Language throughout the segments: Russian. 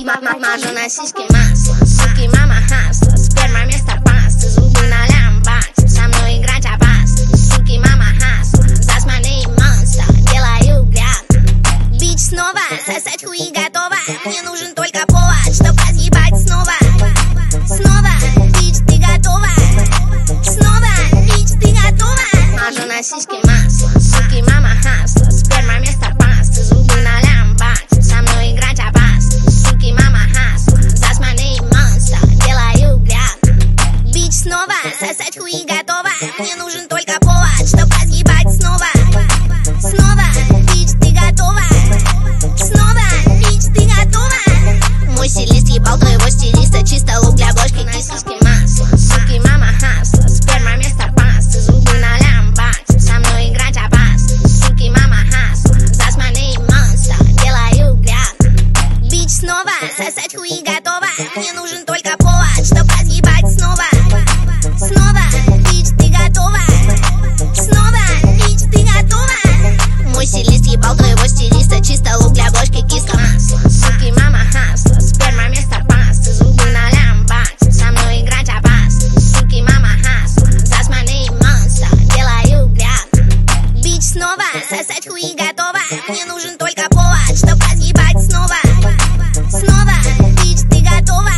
Мажу на сиськи масло, суки, мама хасла. Сперма вместо пасты, зубы на лямбаксе. Со мной играть опасно, суки, мама хасла. Засманный монстр, делаю грязно. Бич снова, сосать хуи готова. Мне нужен только повод, чтоб разъебать снова. Снова, бич, ты готова? Снова, бич, ты готова? Мажу на сиськи масло, суки, мама хасла. Сперма вместо пасты, зубы на лямбаксе. Со мной играть опасно, суки, мама хасла. Засманный монстр, делаю грязно. Бич снова, сосать хуи готова. Мне нужен только повод, чтоб разъебать снова. Снова, бич, ты готова? Снова, бич, ты готова? Мой стилист ебал твоего стилиста. Чисто лук для бошки, кисочки масло. Суки, мама хасла. Сперма вместо пасты, зубы на лямбаксе. Со мной играть опасно, суки, мама хасла. Засманный монстр, делаю грязно. Бич снова, сосать хуи готова. Мне нужен только повод, чтоб разъебать снова. Снова, бич, ты готова? Снова, бич, ты готова? Мой стилист ебал твоего стилиста. Чисто лук для бошки, киска масло. Суки, мама хасла. Сперма вместо пасты, зубы на лямбаксе. Со мной играть опасно, суки, мама хасла. Засманный монстр, делаю грязно. Бич снова, сосать хуи готова. Мне нужен только повод, чтоб разъебать снова. Снова, бич, ты готова?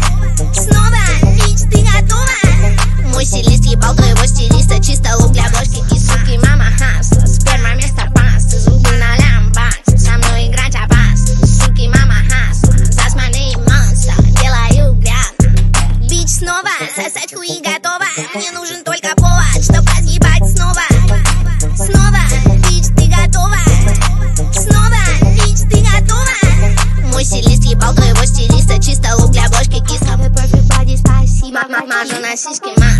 Снова, бич, ты готова? Мой стилист ебал твоего стилиста. Чисто лук для бошки, суки, мама хасла. Сперма вместо пасты, зубы на лямбаксе. Со мной играть опасно, суки, мама хасла. Засманный монстр, делаю грязно. Бич снова, сосать хуи готова. Мне нужен только повод, чтоб разъебать снова. Снова, бич, ты готова? Снова, бич, ты готова? Мой стилист ебал твоего стилиста. Чисто лук для бошки, киска. Perfect body, спасибо. Мажу на сиськи,